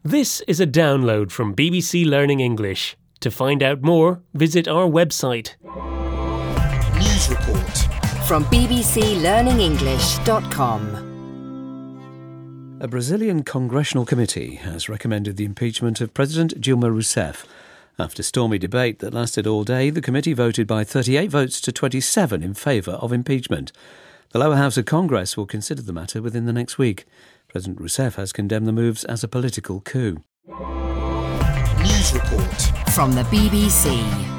This is a download from BBC Learning English. To find out more, visit our website. News report from bbclearningenglish.com. A Brazilian congressional committee has recommended the impeachment of President Dilma Rousseff. After stormy debate that lasted all day, the committee voted by 38 votes to 27 in favour of impeachment. The lower house of Congress will consider the matter within the next week. President Rousseff has condemned the moves as a political coup. News report from the BBC.